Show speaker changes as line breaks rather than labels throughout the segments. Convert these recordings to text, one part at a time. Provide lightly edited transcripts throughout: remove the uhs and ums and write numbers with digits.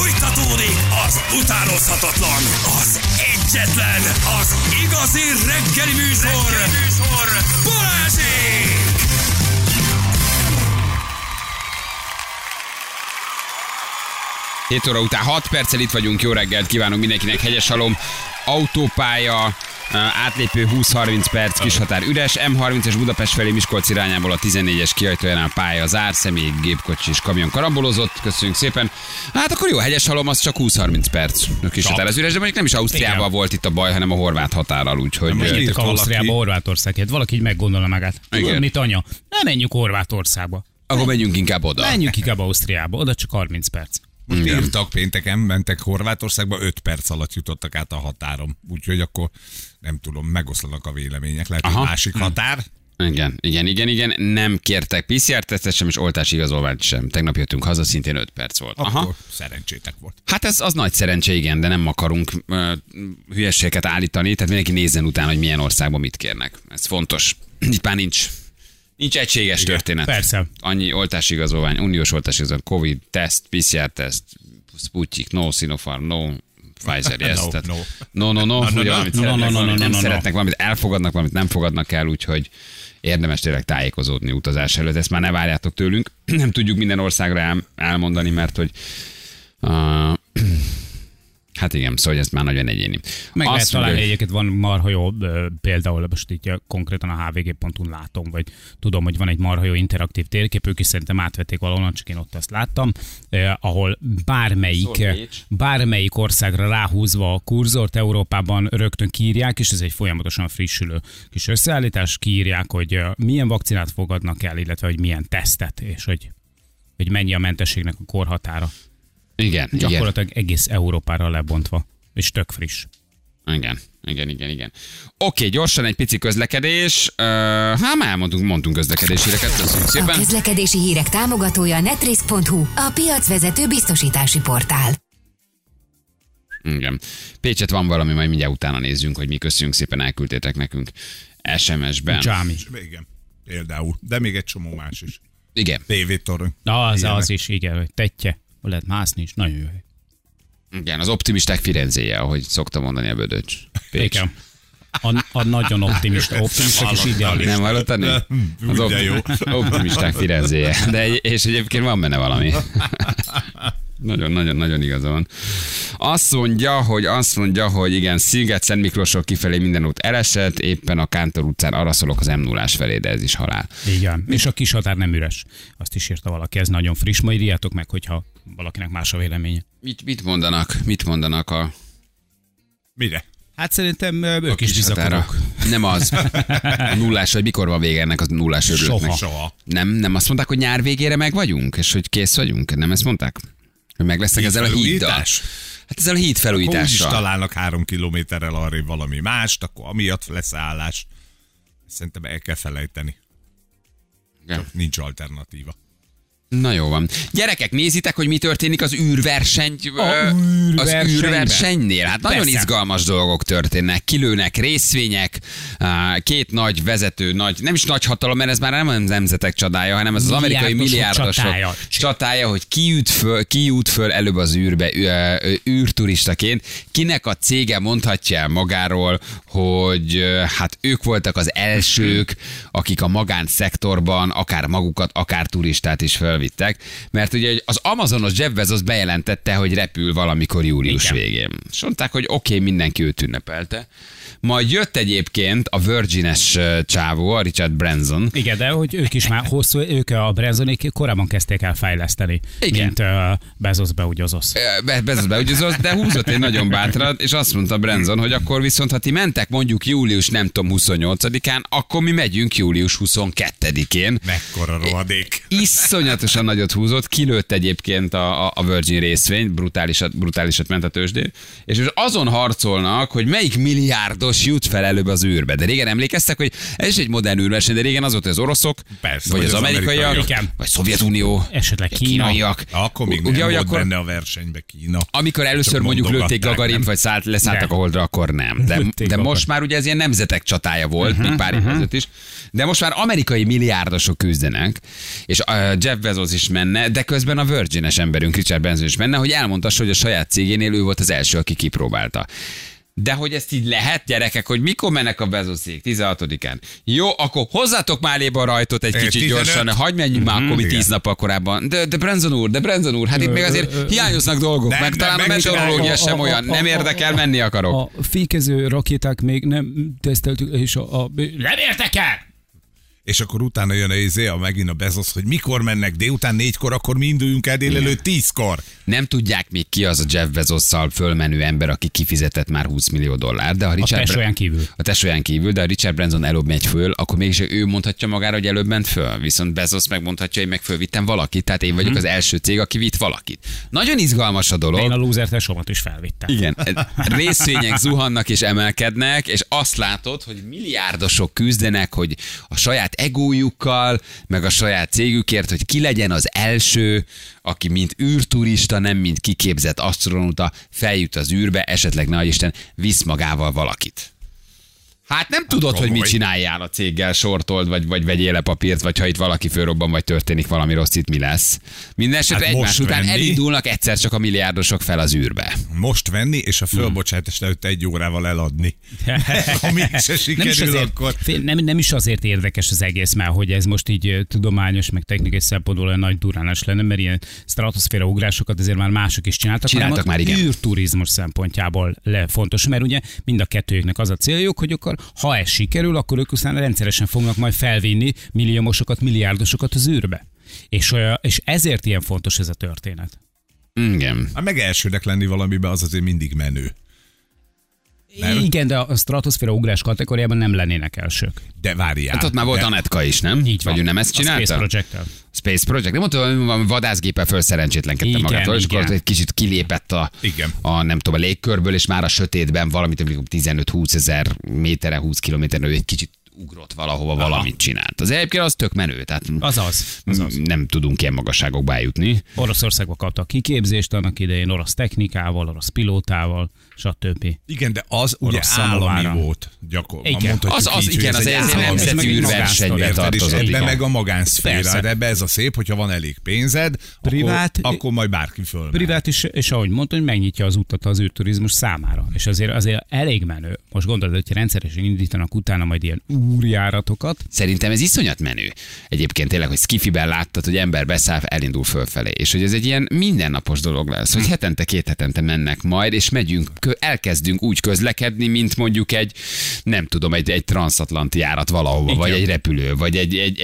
Fújtatódik az utánozhatatlan, az egyetlen, az igazi reggeli műsor, Balázsék!
Hét óra után 6 perccel itt vagyunk, jó reggelt kívánunk mindenkinek, hegyes halom, autópálya, átlépő 20-30 perc, kishatár üres, M30 és Budapest felé Miskolc irányából a 14-es kiajtójánál pálya zár, személyi, gépkocsi és kamion karambolozott, köszönjük szépen. Hát akkor jó, hegyes halom, az csak 20-30 perc, kishatár az üres, de mondjuk nem is Ausztriában volt itt a baj, hanem a horvát határral, úgyhogy...
Menjünk Ausztriába, Horvátországért, valaki így meggondolna magát. Tudod mit, anya? Nem menjünk Horvátországba.
Akkor menjünk inkább oda.
Menjünk inkább Ausztriába, oda csak 30 perc.
Most írtak pénteken, mentek Horvátországba, 5 perc alatt jutottak át a határon. Úgyhogy akkor nem tudom, megoszlanak a vélemények. Lehet, hogy másik határ.
Igen. Nem kértek PCR-tesztet sem, és oltási igazolványt sem. Tegnap jöttünk haza, szintén 5 perc volt.
Akkor szerencsétek volt.
Hát ez az nagy szerencse, igen, de nem akarunk hülyeségeket állítani, tehát mindenki nézzen utána, hogy milyen országban mit kérnek. Ez fontos. Itt már nincs egységes történet.
Persze.
Annyi oltási igazolvány, uniós oltási igazolvány, Covid, teszt, PCR-teszt, Sputnik, no, Sinopharm, no, Pfizer, yes. No. Nem szeretnek valamit, elfogadnak valamit, nem fogadnak el, úgyhogy érdemes tényleg tájékozódni utazás előtt. Ezt már ne várjátok tőlünk. Nem tudjuk minden országra elmondani, mert hogy... Hát igen, szóval ezt már nagyon egyéni.
Meg lehet találni egyébként van marha jó, például most így konkrétan a hvg.hu látom, vagy tudom, hogy van egy marha jó interaktív térkép, ők is szerintem átvették valahonnan, csak én ott azt láttam, ahol bármelyik országra ráhúzva a kurzort Európában rögtön kiírják, és ez egy folyamatosan frissülő kis összeállítás, kiírják, hogy milyen vakcinát fogadnak el, illetve hogy milyen tesztet, és hogy mennyi a mentességnek a korhatára.
Igen.
Gyakorlatilag egész Európára lebontva, és tök friss.
Igen. Oké, gyorsan egy pici közlekedés. Már mondtunk közlekedési híreket, köszönjük szépen.
A közlekedési hírek támogatója netrisk.hu, a piacvezető biztosítási portál.
Igen. Pécset van valami, majd mindjárt utána nézzünk, hogy mi köszönjük szépen, elküldtétek nekünk SMS-ben.
Csámi.
Igen, például. De még egy csomó más is.
Igen.
TV-torony.
Az is, igen, hogy tetje. Lehet mászni is, nagyon jó.
Igen, az optimisták Firenzéje, ahogy szokta mondani a Bödöcs. Pécs.
Igen. A nagyon optimisták is ideális.
Nem hallottad? Az optimisták Firenzéje. És egyébként van benne valami. Nagyon igaza van. Azt mondja, hogy igen, Sziget-Szent Miklósról kifelé minden út elesett, éppen a Kántor utcán arra szólok az M0-ás felé, de ez is halál.
Igen, és a kis határ nem üres. Azt is írta valaki, ez nagyon friss, majd írjátok meg, hogyha valakinek más a véleménye.
Mit mondanak a...
Mire?
Hát szerintem ők is bizakodók.
Nem az. A nullás, vagy mikor van vége ennek a nullás örültnek?
Soha.
Nem azt mondták, hogy nyár végére meg vagyunk, és hogy kész vagyunk? Nem ezt mondták? Hogy meg lesznek ezzel a híddal? Hát ezzel a híd felújítással.
Úgyis találnak 3 kilométerrel arrébb valami mást, akkor amiatt lesz állás. Szerintem el kell felejteni. Csak nincs alternatíva.
Na jó van. Gyerekek, nézitek, hogy mi történik az űrversenynél. Hát nagyon izgalmas dolgok történnek. Kilőnek részvények, 2 nagy vezető, nem is nagy hatalom, mert ez már nem a nemzetek csadája, hanem ez az amerikai milliárdosok csatája, hogy ki jut föl előbb az űrbe űrturistaként. Kinek a cége mondhatja el magáról, hogy hát ők voltak az elsők, akik a magánszektorban akár magukat, akár turistát is felvittek, mert ugye az Amazonos Jeff Bezos bejelentette, hogy repül valamikor július végén. És mondták, hogy oké, mindenki őt ünnepelte. Majd jött egyébként a Virgin-es csávó, a Richard Branson.
Igen, de hogy ők is már ők a Bransonék korábban kezdték el fejleszteni, mint Bezos beugyozosz.
Bezos beugyozosz, de húzott egy nagyon bátrat, és azt mondta Branson, hogy akkor viszont, ha ti mentek mondjuk július, nem tudom, 28-án, akkor mi megyünk július 22-én.
Mekkora rohadék.
Iszonyatosan nagyot húzott, kilőtt egyébként a Virgin részvény, brutálisat ment a tőzsdén, és most azon harcolnak, hogy melyik milliárdos jut fel előbb az űrbe. De régen emlékeztek, hogy ez is egy modern űrverseny, de régen az volt, hogy az oroszok,
persze,
vagy az amerikaiak, vagy Szovjetunió,
esetleg
kínaiak.
Akkor még nem volt benne a versenybe Kína.
Amikor először mondjuk lőtték Gagarint, vagy leszálltak a Holdra, akkor nem. De most már ugye ez ilyen nemzetek csatája volt, még pár év ezelőtt is. De most már amerikai milliárdosok küzdenek, és Jeff Bezos Bezos is menne, de közben a Virgin-es emberünk Richard Branson is menne, hogy elmondtassa, hogy a saját cégénél ő volt az első, aki kipróbálta. De hogy ezt így lehet, gyerekek, hogy mikor mennek a Bezoszék? 16-án. Jó, akkor hozzátok már elébe a rajtot egy kicsit 15. gyorsan, hagyj menjünk már akkor mi 10 nappal korábban. De Branson úr, hát itt még azért hiányoznak dolgok, meg talán a meteorológia sem olyan, nem érdekel, menni akarok.
A fékező rakéták még nem teszteltük, és nem érdekel!
És akkor utána jön megint a Bezos, hogy mikor mennek délután 4-kor, akkor mi induljunk el délelőtt 10-kor.
Nem tudják még ki az a Jeff Bezosszal fölmenő ember, aki kifizetett már $20 millió, de a
tesóján kívül.
A tesóján kívül, de a Richard Branson előbb megy föl, akkor mégis ő mondhatja magára, hogy előbb ment föl. Viszont Bezos megmondhatja, hogy meg fölvittem valakit, tehát én vagyok az első cég, aki vitt valakit. Nagyon izgalmas a dolog.
De én a loser tesómat is felvittem.
Igen. Részvények zuhannak és emelkednek, és azt látod, hogy milliárdosok küzdenek, hogy a saját egójukkal, meg a saját cégükért, hogy ki legyen az első, aki mint űrturista, nem mint kiképzett asztronauta feljut az űrbe, esetleg ne adj Isten, visz magával valakit. Hát nem tudod, hogy mit csináljál a céggel, sortold, vagy vegyél le papírt, vagy ha itt valaki fölrobban, vagy történik valami rossz, itt mi lesz. Mindenesetre egymás után elindulnak egyszer csak a milliárdosok fel az űrbe.
Most venni, és a fölbocsátás előtt 1 órával eladni. Ha mégse sikerül, akkor...
Nem is azért érdekes az egész, mert hogy ez most így tudományos, meg technikai szempontból olyan nagy durránás lenne, mert ilyen stratoszféra ugrásokat azért már mások is csináltak
már, igen.
űrturizmus szempontjából fontos, mert ugye mind a kettőjüknek az a céljuk, hogy akkor ha ez sikerül, akkor ők aztán rendszeresen fognak majd felvinni milliómosokat, milliárdosokat az űrbe. És ezért ilyen fontos ez a történet.
Igen.
Meg elsőnek lenni valamiben az azért mindig menő.
Nem? Igen, de a stratoszféra ugrás kategóriában nem lennének elsők.
De várjál.
Hát ott már volt Anetka is, nem?
Így van.
Vagy ő nem ezt csinálta?
A Space Project-tel.
Space Project. Nem mondta, hogy vadászgéppel felszerencsétlenkedte magától, és akkor egy kicsit kilépett a nem tudom, a légkörből, és már a sötétben valamit, 15-20 ezer méterre, 20 kilométerre, ő egy kicsit ugrott valahova, valamit csinált. Az egyébként az tök menő, tehát
azaz.
Nem tudunk ilyen magasságokba eljutni.
Oroszországba kapta a kiképzést annak idején, orosz technikával, orosz pilótával, stb.
Igen, de az ugye állami volt gyakorlatilag.
Igen, az nemzeti űrversenybe tartozott.
Ebben meg a magánszféra, de ebbe ez a szép, hogyha van elég pénzed, akkor majd bárki fölmegy.
Privát is, és ahogy mondta, hogy megnyitja az utat az űrturizmus számára. És azért elég menő. Most gondolod, hogy rendszeresen indítanak utána majd ilyen úrjáratokat.
Szerintem ez iszonyat menő. Egyébként tényleg, hogy skifiben láttad, hogy ember beszáll, elindul fölfelé. És hogy ez egy ilyen mindennapos dolog lesz, hogy hetente, 2 hetente mennek majd, és megyünk, elkezdünk úgy közlekedni, mint mondjuk egy, nem tudom, egy transatlanti járat valahova, igen. Vagy egy repülő, vagy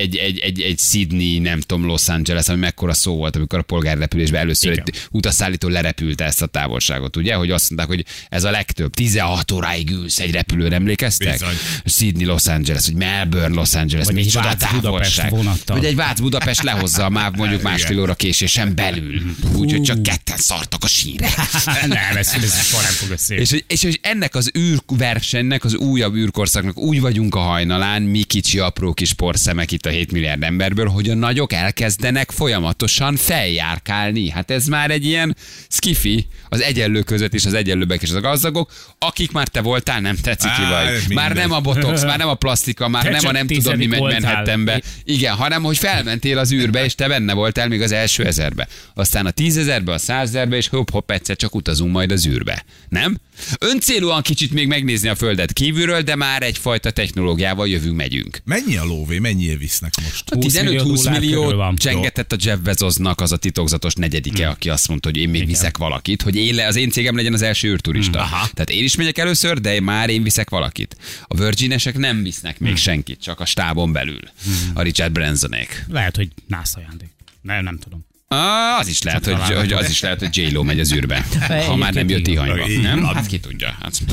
egy Sydney, nem tudom, Los Angeles, ami mekkora szó volt, amikor a polgárrepülésben először igen. Egy utasszállító lerepülte ezt a távolságot, ugye? Hogy azt mondták, hogy ez a legtöbb, 16 óráig ülsz egy repülőre, emlékeztek? Bizony. Sydney, Los Angeles, vagy Melbourne, Los Angeles,
vagy egy Vác-Budapest vonattal.
Vagy egy Vác-Budapest lehozza már mondjuk másfél óra késésen belül. Úgyhogy csak ketten szartak a sínre.
Nem, ez nem fog összejönni.
És hogy ennek az űrversenynek, az újabb űrkorszaknak úgy vagyunk a hajnalán, mi kicsi apró kis porszemek itt a 7 milliárd emberből, hogy a nagyok elkezdenek folyamatosan feljárkálni. Hát ez már egy ilyen skifi az egyenlő között és az egyenlőbbek és az gazdagok, akik már te voltál, nem tetszik ki vagy. Már nem a botox, már nem a plastika, már nem a nem tudom mi megy Manhattanbe. Igen, hanem hogy felmentél az űrbe, és te benne voltál még az első 1000-be. Aztán a 10 000-be, a 100 000-be, és hopp, egyszer csak utazunk majd az űrbe. Nem? Öncélúan kicsit még megnézni a Földet kívülről, de már egyfajta technológiával jövünk, megyünk.
Mennyi a lóvé? Mennyire visznek most?
15-20 millió csengetett a Jeff Bezosnak az a titokzatos negyedike, aki azt mondta, hogy én még viszek valakit, hogy az én cégem legyen az első űrturista. Tehát én is megyek először, de már én viszek valakit. A Virginesek nem visznek még senkit, csak a stábon belül. A Richard Bransonék.
Lehet, hogy NASA ajándék. Nem tudom.
Az is lehet, hogy J-Lo megy az űrbe, ha már nem jött ihanyba. Nem? Hát ki tudja.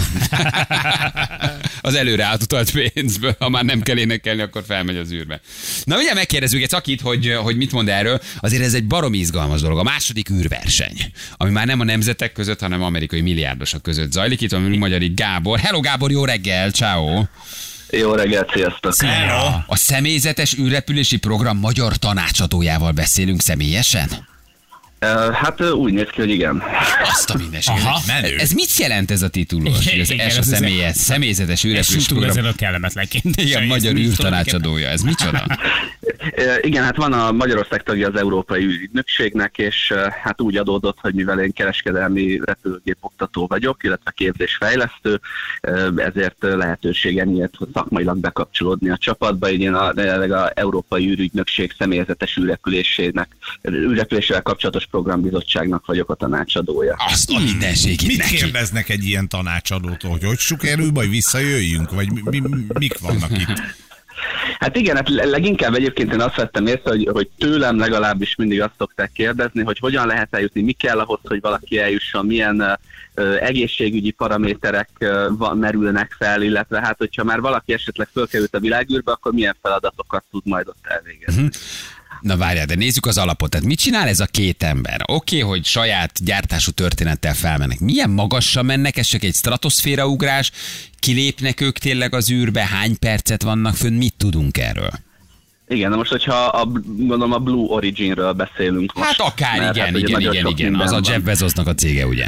Az előre átutalt pénzből, ha már nem kell énekelni, akkor felmegy az űrbe. Na ugye megkérdezzük egy szakit, hogy mit mond erről. Azért ez egy baromi izgalmas dolog. A második űrverseny, ami már nem a nemzetek között, hanem amerikai milliárdosok között zajlik. Itt van Magyari Gábor. Hello Gábor, jó reggel, ciao.
Jó reggelt, sziasztok!
A személyzetes űrrepülési program magyar tanácsadójával beszélünk személyesen?
Hát úgy néz ki, hogy igen.
Azt a mindenségét. Ez mit jelent ez a titulus? Ez a személyzetes űrrepülési program?
Ez a kellemetlenként.
Igen, magyar űrtanácsadója. Ez micsoda?
Igen, hát van a Magyarország tagja az Európai Ügynökségnek, és hát úgy adódott, hogy mivel én kereskedelmi repülőgép oktató vagyok, illetve képzésfejlesztő, ezért lehetőségem nyílt szakmailag bekapcsolódni a csapatba. Én a Európai Űrügynökség személyzetes űrrepülésével kapcsolatos programbizottságnak vagyok a tanácsadója.
Azt a mindenségét
Mit
neki.
kérdeznek egy ilyen tanácsadótól, hogy sikerül, majd visszajöjjünk, vagy mik vannak itt?
Hát igen, hát leginkább egyébként én azt vettem észre, hogy tőlem legalábbis mindig azt szokták kérdezni, hogy hogyan lehet eljutni, mi kell ahhoz, hogy valaki eljusson, milyen egészségügyi paraméterek merülnek fel, illetve hát, hogyha már valaki esetleg fölkerült a világűrbe, akkor milyen feladatokat tud majd ott elvégezni.
Na várjál, de nézzük az alapot. Tehát mit csinál ez a két ember? Oké, hogy saját gyártású történettel felmennek. Milyen magasra mennek? Ez csak egy stratoszféraugrás? Kilépnek ők tényleg az űrbe? Hány percet vannak fönn? Mit tudunk erről?
Igen, na most, hogyha gondolom a Blue Originről beszélünk most.
Hát akár,
mert
igen. Az a Jeff Bezosnak a cége, ugye?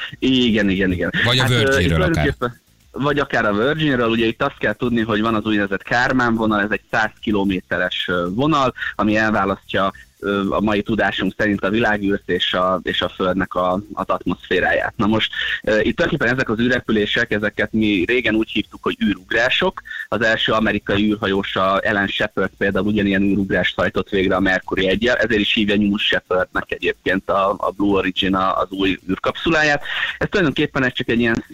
Igen.
Vagy a Virginről akár.
Vagy akár a Virginről, ugye itt azt kell tudni, hogy van az úgynevezett Kármán vonal, ez egy 100 kilométeres vonal, ami elválasztja a mai tudásunk szerint a világűrt és a Földnek az atmoszféráját. Na most itt tulajdonképpen ezek az űrrepülések, ezeket mi régen úgy hívtuk, hogy űrugrások. Az első amerikai űrhajós, a Alan Shepard például ugyanilyen űrugrást hajtott végre a Mercury 1-jel, ezért is hívja News Shepardnek egyébként a Blue Origin az új űrkapszuláját. Ez tulajdonképpen csak egy ilyen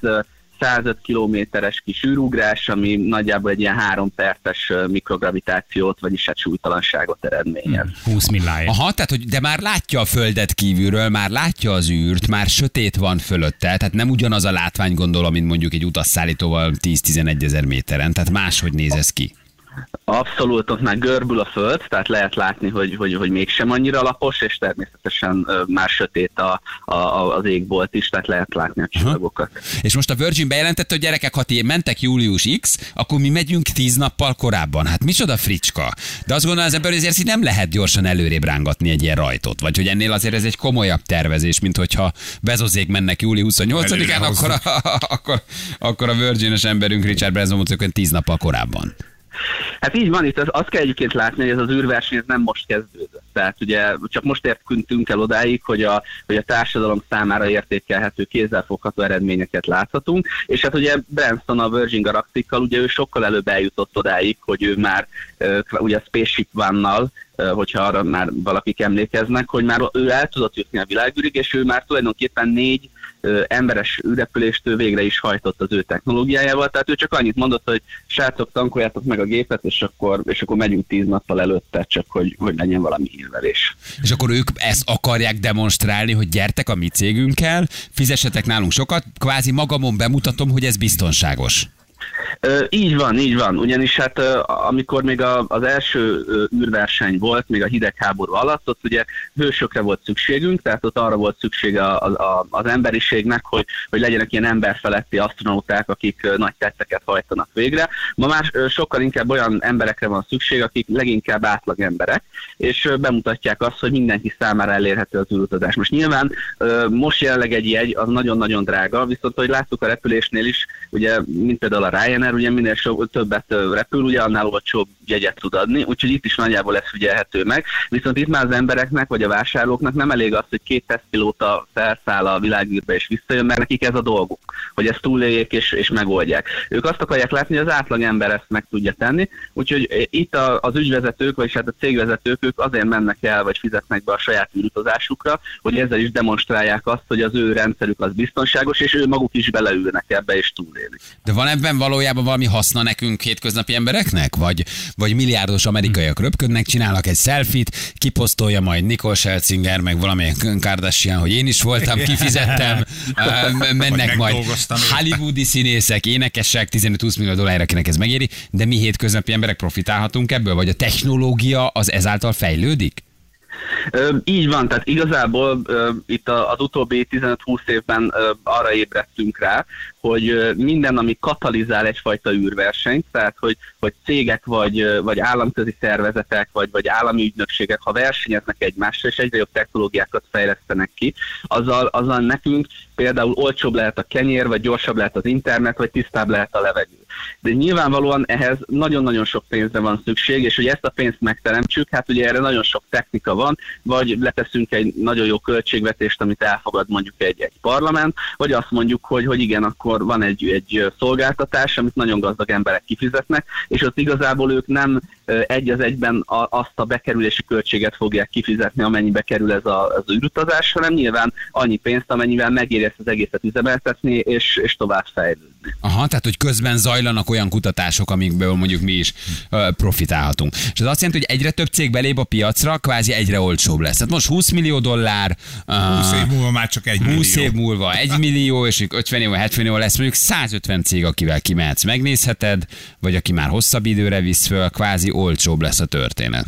105 kilométeres kis űrugrás, ami nagyjából egy ilyen 3 perces mikrogravitációt, vagyis hát súlytalanságot eredményez.
20 milláért.
Aha, tehát, hogy de már látja a Földet kívülről, már látja az űrt, már sötét van fölötte, tehát nem ugyanaz a látvány, gondolom, mint mondjuk egy utasszállítóval 10-11 ezer méteren, tehát máshogy néz ez ki.
Abszolút, ott már görbül a Föld, tehát lehet látni, hogy mégsem annyira lapos, és természetesen már sötét az égbolt is, tehát lehet látni a csillagokat.
És most a Virgin bejelentette, hogy gyerekek, ha ti mentek július X, akkor mi megyünk 10 nappal korábban. Hát micsoda fricska. De azt gondolom, az ember azért nem lehet gyorsan előrébb rángatni egy ilyen rajtot. Vagy hogy ennél azért ez egy komolyabb tervezés, mint hogyha Bezosék mennek július 28-án, akkor a Virgin-es emberünk Richard Branson mondta, hogy 10 nappal korábban.
Hát így van, itt azt kell egyébként látni, hogy ez az űrverseny nem most kezdődött. Tehát ugye csak most értünk el odáig, hogy a társadalom számára értékelhető, kézzelfogható eredményeket láthatunk, és hát ugye Branson a Virgin Galactical, ugye ő sokkal előbb eljutott odáig, hogy ő már ugye a Spaceship One-nal, hogyha arra már valakik emlékeznek, hogy már ő el tudott jutni a világűrig, és ő már tulajdonképpen 4 emberes űrrepülést ő végre is hajtott az ő technológiájával, tehát ő csak annyit mondott, hogy srácok, tankoljátok meg a gépet, és akkor megyünk 10 nappal előtte, csak hogy legyen valami hírverés.
És akkor ők ezt akarják demonstrálni, hogy gyertek a mi cégünkkel, fizessetek nálunk sokat, kvázi magamon bemutatom, hogy ez biztonságos.
Így van, ugyanis hát amikor még az első űrverseny volt, még a hidegháború alatt, ott ugye hősökre volt szükségünk, tehát ott arra volt szüksége az emberiségnek, hogy legyenek ilyen emberfeletti asztronauták, akik nagy tetteket hajtanak végre. Ma már sokkal inkább olyan emberekre van szükség, akik leginkább átlag emberek, és bemutatják azt, hogy mindenki számára elérhető az űrutazás. Most nyilván most jelenleg egy jegy az nagyon-nagyon drága, viszont hogy láttuk a repülésnél is, ugye, mint például a Ryanair, ugye minél többet repül, ugye annál olcsóbb jegyet tud adni, úgyhogy itt is nagyjából ez figyelhető meg. Viszont itt már az embereknek, vagy a vásárlóknak nem elég az, hogy 2 tesztpilóta felszáll a világűrbe és visszajön, mert nekik ez a dolguk, hogy ezt túléljék és megoldják. Ők azt akarják látni, hogy az átlag ember ezt meg tudja tenni, úgyhogy itt az ügyvezetők, vagyis hát a cégvezetők, ők azért mennek el, vagy fizetnek be a saját űrutazásukra, hogy ezzel is demonstrálják azt, hogy az ő rendszerük az biztonságos, és ő maguk is beleülnek ebbe és túlélik.
De van ebben valójában valami haszna nekünk hétköznapi embereknek? Vagy milliárdos amerikaiak röpködnek, csinálnak egy selfit, kiposztolja majd Nicole Scherzinger, meg valamilyen Kardashian, hogy én is voltam, kifizettem, mennek majd hollywoodi színészek, énekesek, 15-20 millió dollárra, akinek ez megéri, de mi hétköznapi emberek profitálhatunk ebből? Vagy a technológia az ezáltal fejlődik?
Így van, tehát igazából itt az utóbbi 15-20 évben arra ébredtünk rá, hogy minden, ami katalizál egyfajta űrversenyt, tehát hogy cégek vagy államközi szervezetek vagy állami ügynökségek, ha versenyeznek egymással és egyre jobb technológiákat fejlesztenek ki, azzal nekünk például olcsóbb lehet a kenyér, vagy gyorsabb lehet az internet, vagy tisztább lehet a levegő. De nyilvánvalóan ehhez nagyon-nagyon sok pénzre van szükség, és hogy ezt a pénzt megteremtsük, hát ugye erre nagyon sok technika van, vagy leteszünk egy nagyon jó költségvetést, amit elfogad mondjuk egy parlament, vagy azt mondjuk, hogy igen, akkor van egy szolgáltatás, amit nagyon gazdag emberek kifizetnek, és ott igazából ők nem egy az egyben azt a bekerülési költséget fogják kifizetni, amennyibe kerül ez az űrutazás, hanem nyilván annyi pénzt, amennyivel megéri ezt az egészet üzemeltetni, és tovább fejlődni.
Aha, tehát hogy közben zajlanak olyan kutatások, amikből mondjuk mi is profitálhatunk. És ez azt jelenti, hogy egyre több cég belép a piacra, kvázi egyre olcsóbb lesz. Tehát most $20 millió,
20 év múlva már csak 1 millió.
20 év múlva 1 millió, és 50 év, 70 év lesz mondjuk 150 cég, akivel kimehetsz, megnézheted, vagy aki már hosszabb időre visz föl, kvázi olcsóbb lesz a történet.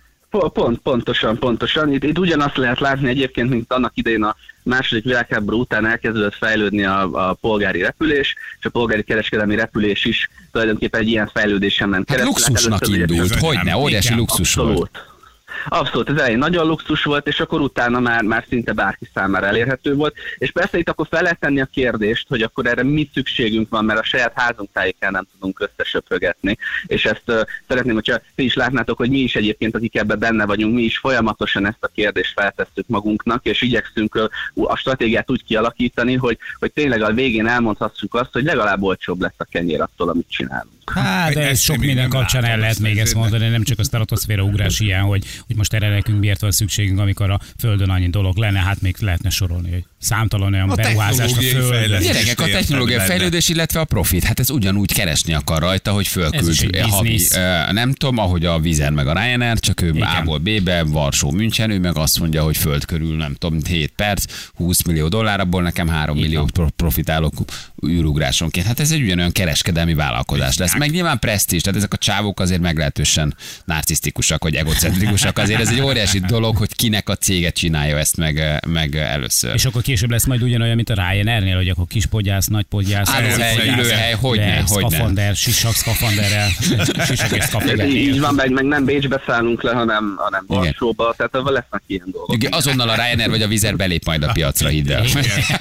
Pontosan. Itt ugyanazt lehet látni egyébként, mint annak idején a második világháború után elkezdődött fejlődni a polgári repülés, és a polgári kereskedelmi repülés is tulajdonképpen egy ilyen fejlődésen ment keresztül.
Hát luxusnak indult, hogyne, óriási luxus volt.
Abszolút, ez elején nagyon luxus volt, és akkor utána már szinte bárki számára elérhető volt. És persze itt akkor fel lehet tenni a kérdést, hogy akkor erre mi szükségünk van, mert a saját házunk tájéken nem tudunk összesöprögetni. És ezt szeretném, hogyha ti is látnátok, hogy mi is egyébként, akik ebben benne vagyunk, mi is folyamatosan ezt a kérdést feltesszük magunknak, és igyekszünk a stratégiát úgy kialakítani, hogy tényleg a végén elmondhassuk azt, hogy legalább olcsóbb lesz a kenyér attól, amit csinálunk.
Hát, de ez sok minden kapcsán el lehet még ezt mondani, nem csak a sztratosféra ugrás ilyen, hogy most erre nekünk miért van szükségünk, amikor a Földön annyi dolog lenne, hát még lehetne sorolni, hogy számtalan olyan beruházást a Földön.
Gyerekek, a technológiai fejlődés, illetve a profit, hát ez ugyanúgy keresni akar rajta, hogy fölküld havi, nem tudom, ahogy a Wizz meg a Ryanair, csak ő A-ból B-be, Varsó, München, ő meg azt mondja, hogy föld körül, nem tudom, 7 perc, $20 millió, abból nekem 3 millió profitálok űrugrásonként. Hát ez egy ugyanolyan kereskedelmi vállalkozás lesz. Meg nyilván presztízs, tehát ezek a csávok azért meglehetősen narcisztikusak, vagy egocentrikusak. Azért ez egy óriási dolog, hogy kinek a cége csinálja ezt meg először.
És akkor később lesz majd ugyanolyan, mint a Ryanairnél, hogy akkor kis podgyász, nagy podgyász,
ülőhely, hogyne.
Szkafander, sisak szkafanderrel, sisak és szkafanderrel.
Így van, meg nem Bécsbe szállunk le, hanem Varsóba, tehát lesznek ilyen dolgok.
Igen, azonnal a Ryanair vagy a Wizz Air belép majd a piacra, hidd el.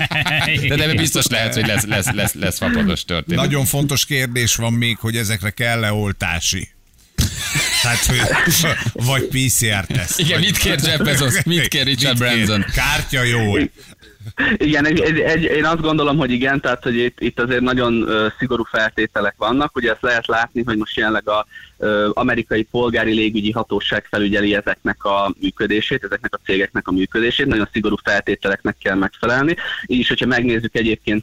De biztos lehet, hogy lesz fapados történet.
Nagyon fontos kérdés van még, hogy ezekre kell-e oltási? Tehát, vagy PCR-teszt.
Igen, mit kér Jeff Bezos, mit kér Richard Branson?
Kártya jó.
Igen, én azt gondolom, hogy igen, tehát hogy itt azért nagyon szigorú feltételek vannak. Ugye ezt lehet látni, hogy most jelenleg az amerikai polgári légügyi hatóság felügyeli ezeknek a működését, ezeknek a cégeknek a működését, nagyon szigorú feltételeknek kell megfelelni. Így is, hogyha megnézzük egyébként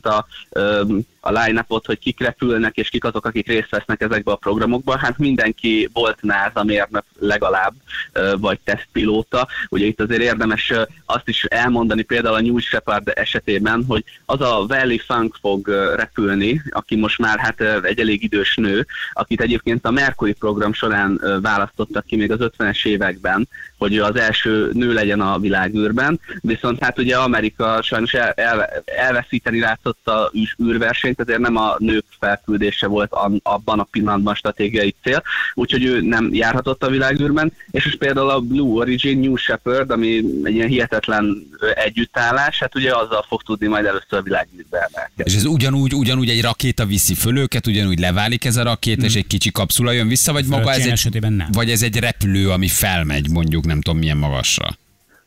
a line-upot, hogy kik repülnek, és kik azok, akik részt vesznek ezekbe a programokba, hát mindenki volt NASA mérnök legalább, vagy tesztpilóta. Ugye itt azért érdemes azt is elmondani például a New Shepard esetében, hogy az a Valley Funk fog repülni, aki most már hát egy elég idős nő, akit egyébként a Mercury program során választottak ki még az 50-es években, hogy az első nő legyen a világűrben, viszont hát ugye Amerika sajnos elveszíteni látszott a űrversenyt, ezért nem a nők felküldése volt abban a pillanatban stratégiai cél, úgyhogy ő nem járhatott a világűrben, és most például a Blue Origin, New Shepard, ami egy ilyen hihetetlen együttállás, hát ugye azzal fog tudni majd először a világűrbe emelkedni.
És ez ugyanúgy egy rakéta viszi föl őket, ugyanúgy leválik ez a rakéta, és egy kicsi kapszula jön vissza, vagy maga ez egy repülő, ami felmegy mondjuk nem tudom milyen magasra?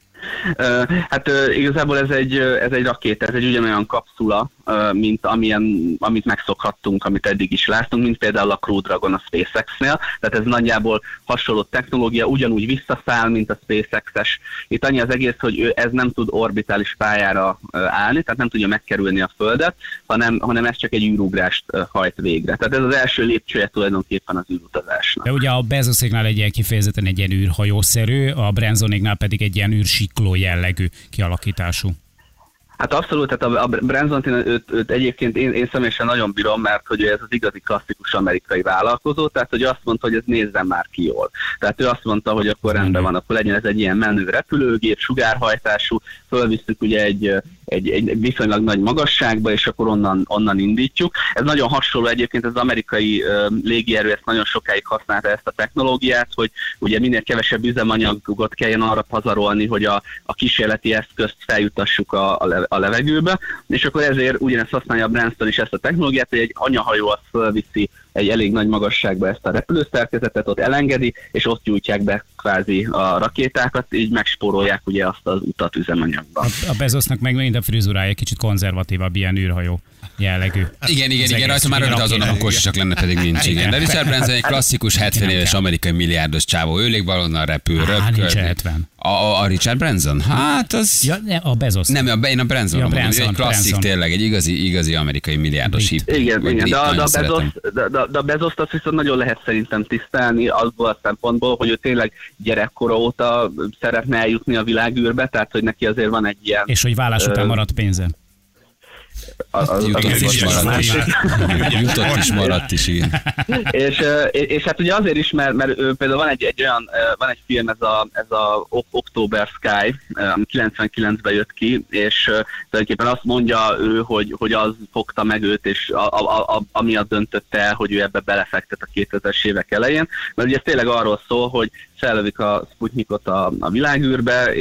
Hát igazából ez egy rakéta, ez egy ugyanolyan kapszula, mint amit megszokhattunk, amit eddig is láttunk, mint például a Crew Dragon a SpaceX-nél, tehát ez nagyjából hasonló technológia, ugyanúgy visszaszáll, mint a SpaceX-es. Itt annyi az egész, hogy ez nem tud orbitális pályára állni, tehát nem tudja megkerülni a Földet, hanem ez csak egy űrugrást hajt végre. Tehát ez az első lépcsője tulajdonképpen az űrutazásnak.
De ugye a Bezoséknál egy ilyen kifejezetten egy ilyen űrhajószerű, a Bransonéknál pedig egy ilyen űrsikló jellegű kialakítású.
Hát abszolút, tehát a Branson, őt egyébként én személyesen nagyon bírom, mert hogy ez az igazi klasszikus amerikai vállalkozó, tehát hogy azt mondta, hogy ez nézzen már ki jól. Tehát ő azt mondta, hogy akkor rendben van, akkor legyen ez egy ilyen menő repülőgép, sugárhajtású, fölvisszük ugye egy viszonylag nagy magasságba, és akkor onnan indítjuk. Ez nagyon hasonló egyébként, az amerikai légierő ezt nagyon sokáig használta ezt a technológiát, hogy ugye minél kevesebb üzemanyagot kelljen arra pazarolni, hogy a kísérleti eszközt feljutassuk a levegőbe, és akkor ezért ugyanezt használja a Branson is ezt a technológiát, hogy egy anyahajó azt fölviszi egy elég nagy magasságba ezt a repülőszerkezetet, ott elengedi, és ott gyújtják be kvázi a rakétákat, így megspórolják ugye azt az utat üzemanyagban.
A Bezosnak meg megint a frizurája kicsit konzervatívabb, ilyen űrhajó jellegű.
Igen, rajta már rövid azon, amikor csak lenne, pedig nincs. Igen. De Richard Branson egy klasszikus 70 éves amerikai milliárdos csávó, ő légbalonnal repül,
nincs 70.
A Richard Branson? Hát az...
Ja, a Bezos.
Nem, én a Branson mondom. Egy klasszik tényleg, egy igazi amerikai milliárdos hív.
Igen, de a Bezos-t azt viszont nagyon lehet szerintem tisztelni azból a szempontból, hogy ő tényleg gyerekkora óta szeretne eljutni a világűrbe, tehát hogy neki azért van egy ilyen...
És hogy vállás után maradt pénze.
Jutott is maradt is, igen.
És hát ugye azért is, mert például van egy film, ez a October Sky, ami 99-ben jött ki, és tulajdonképpen azt mondja ő, hogy az fogta meg őt, és amiatt döntötte el, hogy ő ebbe belefektet a 2000-es évek elején, mert ugye ez tényleg arról szól, hogy fellövik a Sputnikot a világűrbe,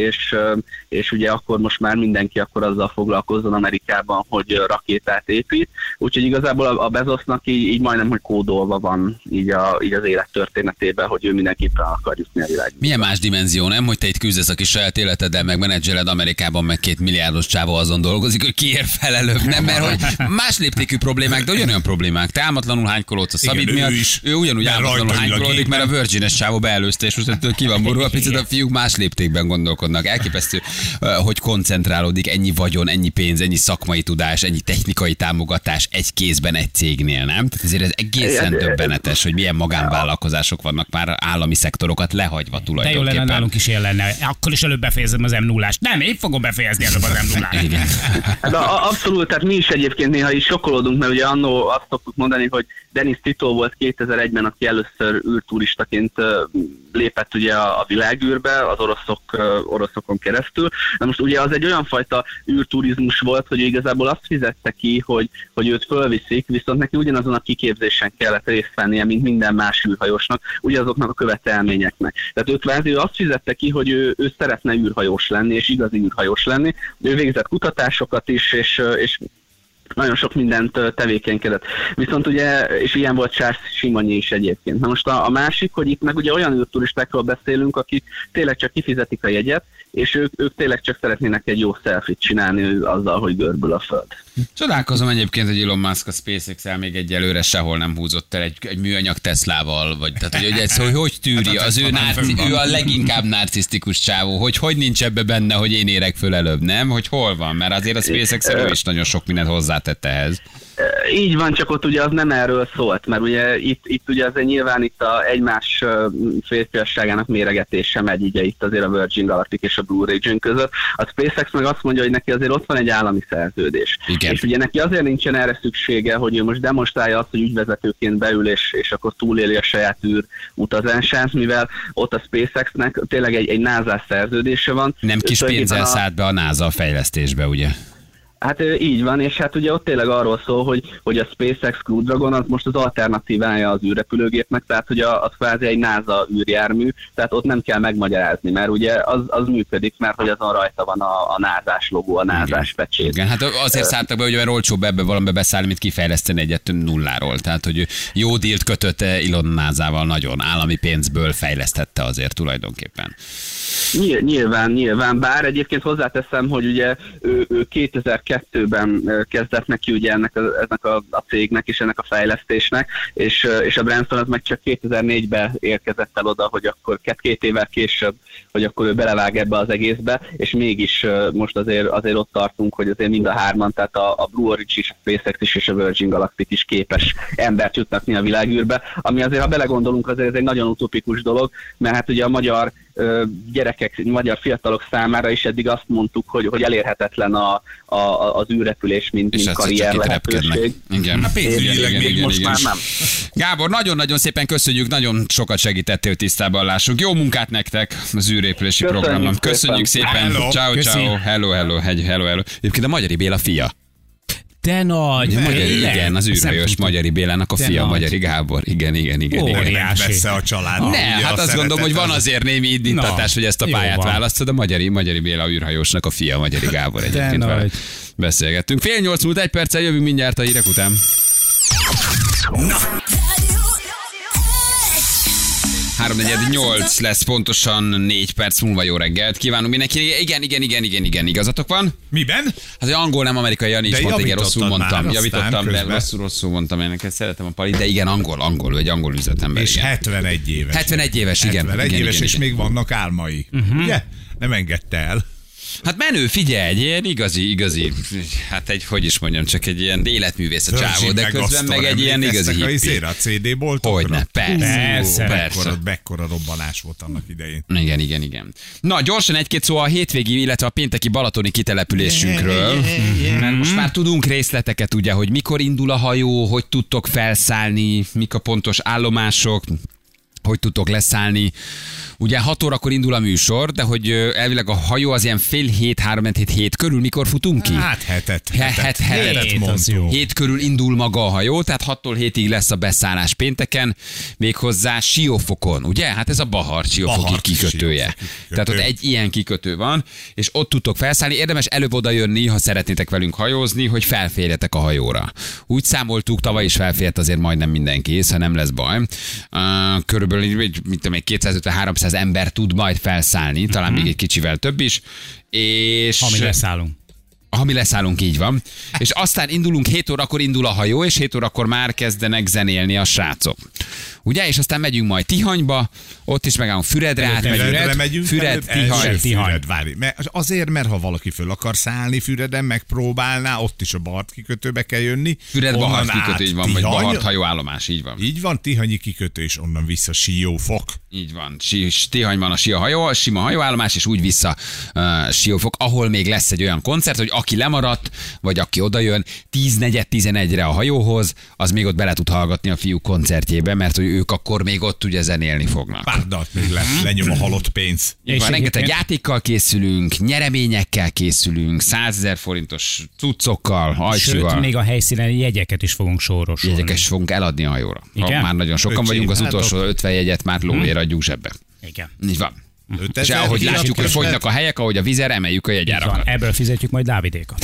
és ugye akkor most már mindenki akkor azzal foglalkozzon Amerikában, hogy rakétát épít. Úgyhogy igazából a Bezosnak így majdnem, hogy kódolva van így az élet történetében, hogy ő mindenképpen akar jutni a világűrbe.
Milyen más dimenzió, nem? Hogy te itt küzdesz a kis saját életeddel, meg menedzseled Amerikában, meg 2 milliárdos csávó azon dolgozik, hogy kiért fel előbb, nem? Mert hogy más léptékű problémák, de ugyanolyan problémák. Te álmatlanul hánykolódsz a Szabid miatt, ő ugyanúgy álmatlanul hánykolodik, mert a Virgin-es csávó beelőzte, és most ki van borulva, picit a fiúk más léptékben gondolkodnak. Elképesztő, hogy koncentrálódik ennyi vagyon, ennyi pénz, ennyi szakmai tudás, ennyi technikai támogatás egy kézben egy cégnél, nem? Tehát ezért ez egészen döbbenetes, hogy milyen magánvállalkozások vannak már állami szektorokat lehagyva tulajdonképpen.
De jó lenne, nálunk is ilyen lenne. Akkor is előbb befejezem az M0-ást. Nem, én fogom befejezni előbb az M0-át.
Igen.
Hát abszolút, tehát mi is egyébként néha is sokkolódunk, mert ugye annó azt szoktuk mondani, hogy Denis Tito volt 2001-ben, aki először űrturistaként lépett ugye a világűrbe, az oroszokon keresztül. Na most ugye az egy olyan fajta űrturizmus volt, hogy igazából azt fizette ki, hogy őt fölviszik, viszont neki ugyanazon a kiképzésen kellett részt vennie, mint minden más űrhajósnak, ugyanazoknak a követelményeknek. Tehát ő azt fizette ki, hogy ő szeretne űrhajós lenni, és igazi űrhajós lenni. Ő végzett kutatásokat is, és nagyon sok mindent tevékenykedett. Viszont ugye, és ilyen volt Charles Simonyi is egyébként. Na most a másik, hogy itt meg ugye olyan űrturistákról beszélünk, akik tényleg csak kifizetik a jegyet, és ők tényleg csak szeretnének egy jó selfie-t csinálni azzal, hogy görbül a föld.
Csodálkozom egyébként, hogy Elon Musk a SpaceX-el még egyelőre sehol nem húzott el egy műanyag Teslával, vagy tehát, hogy tűri, ő a leginkább narcisztikus csávó, hogy nincs ebbe benne, hogy én érek föl előbb, nem? Hogy hol van? Mert azért a SpaceX-el is nagyon sok mindent hozzátett ehhez.
Így van, csak ott ugye az nem erről szólt, mert ugye itt ugye azért nyilván itt a egymás férfiasságának méregetése megy, ugye itt azért a Virgin Galactic és a Blue Origin között. A SpaceX meg azt mondja, hogy neki azért ott van egy állami szerződés.
Igen.
És ugye neki azért nincsen erre szüksége, hogy ő most demonstrálja azt, hogy ügyvezetőként beül, és akkor túléli a saját utazását, mivel ott a SpaceX-nek tényleg egy NASA szerződése van.
Nem kis pénzzel szállt be a NASA a fejlesztésbe, ugye?
Hát így van, és hát ugye ott tényleg arról szól, hogy a SpaceX Crew Dragon az most az alternatívája az űrrepülőgépnek, tehát hogy az kvázi egy NASA űrjármű, tehát ott nem kell megmagyarázni, mert ugye az működik, mert hogy azon rajta van a NASA-s logó, a NASA-s pecsét.
Igen, hát azért szálltak be, hogy olyan olcsóbb ebbe valamibe beszállni, mint kifejleszteni egyet nulláról. Tehát, hogy jó dílt kötött Elon NASA-val, nagyon állami pénzből fejlesztette azért tulajdonképpen.
Nyilván, bár egyébként hozzáteszem, hogy ugye ő 2002-ben kezdett neki ugye ennek a cégnek és ennek a fejlesztésnek, és a Branson az meg csak 2004-ben érkezett el oda, hogy akkor 2 évvel később, hogy akkor ő belevág ebbe az egészbe, és mégis most azért ott tartunk, hogy azért mind a hárman, tehát a Blue Origin is, a SpaceX is és a Virgin Galactic is képes embert juttatni a világűrbe, ami azért, ha belegondolunk, azért ez egy nagyon utopikus dolog, mert hát ugye a magyar gyerekek, magyar fiatalok számára is eddig azt mondtuk, hogy elérhetetlen az űrrepülés, mint karrier lehetőség.
Igen.
Most már nem.
Gábor, nagyon-nagyon szépen köszönjük, nagyon sokat segítettél, hogy tisztában lássuk. Jó munkát nektek az űrrepülési programban. Köszönjük szépen. Ciao. Hello. Egyébként a Magyari Béla fia.
De nagy.
Igen, az űrhajós Magyari Bélának a fia, Magyari Gábor. Igen.
Óriási.
Messze a család.
Hát azt gondolom, hogy van azért némi indítatás, hogy ezt a pályát választod. A Magyari Béla űrhajósnak a fia, Magyari Gábor egyébként vele beszélgettünk. 7:08 múlt 1 perccel, jövünk mindjárt a hírek után.
Na.
3:48 lesz pontosan 4 perc múlva. Jó reggelt kívánunk mindenkinek. Igen, igazatok van.
Miben?
Hát, hogy angol, nem amerikai, Jani is mondta, igen, rosszul mondtam.
Javítottam,
de rosszul mondtam, én neked szeretem a Pali, de igen, angol, egy angol üzletember.
És 71 éves.
71 éves, igen.
71 éves, és még vannak álmai. Ugye? Nem engedte el.
Hát menő, figyelj, egy ilyen igazi, hát hogy is mondjam, csak egy ilyen életművész a csávó, de közben meg egy ilyen igazi hippi.
A CD-boltokra?
Hogyne, persze.
Mekkora robbanás volt annak idején.
Igen. Na, gyorsan egy-két szó a hétvégi, illetve a pénteki balatoni kitelepülésünkről. Mert most már tudunk részleteket, ugye, hogy mikor indul a hajó, hogy tudtok felszállni, mik a pontos állomások, hogy tudtok leszállni. Ugye 6 órakor indul a műsor, de hogy elvileg a hajó az ilyen fél 7, 3-7 körül, mikor futunk ki?
Hát hetet
mondtuk. 7 körül indul maga a hajó, tehát 6-tól 7-ig lesz a beszállás pénteken, méghozzá Siófokon, ugye? Hát ez a Bahar Siófoki kikötője. Tehát ott egy ilyen kikötő van, és ott tudtok felszállni. Érdemes előbb oda jönni, ha szeretnétek velünk hajózni, hogy felférjetek a hajóra. Úgy számoltuk, tavaly is felfért azért majdnem mindenki, ha nem lesz baj. Körülbelül 250-300 ember tud majd felszállni, talán még egy kicsivel több is. És ha mi leszállunk, így van. És aztán indulunk, 7 órakor indul a hajó, és 7 órakor már kezdenek zenélni a srácok. Ugye? És aztán megyünk majd Tihanyba, ott is megállunk Füredre átmegyünk. Füred, Tihany.
Várj, azért, mert ha valaki föl akar szállni Füreden, megpróbálná, ott is a Bart kikötőbe kell jönni.
Füred Bahar kikötő, így van, vagy Bahart hajóállomás, így van.
Így van, Tihanyi kikötő, és onnan vissza Siófok.
Így van, Tihanyban a sima hajóállomás, és úgy vissza Siófok, ahol még lesz egy olyan koncert, hogy aki lemaradt, vagy aki odajön 10:45-11-re a hajóhoz, az még ott bele tud hallgatni a fiúk koncertjébe, mert hogy ők akkor még ott ugye zenélni fognak.
Párdat még lenyom a halott pénz.
Van, rengeteg játékkal készülünk, nyereményekkel készülünk, 100 000 forintos cuccokkal, hajsival.
Sőt, még a helyszínen jegyeket is fogunk sorosolni.
Jegyeket is fogunk eladni a hajóra. Már nagyon sokan vagyunk, az utolsó 50 jegyet már lóért adjuk zsebbe.
Igen.
Így van. És ahogy látjuk, hogy fogynak a helyek, ahogy a vízer, emeljük a jegyárakat.
Ebből fizetjük majd Dávidékat.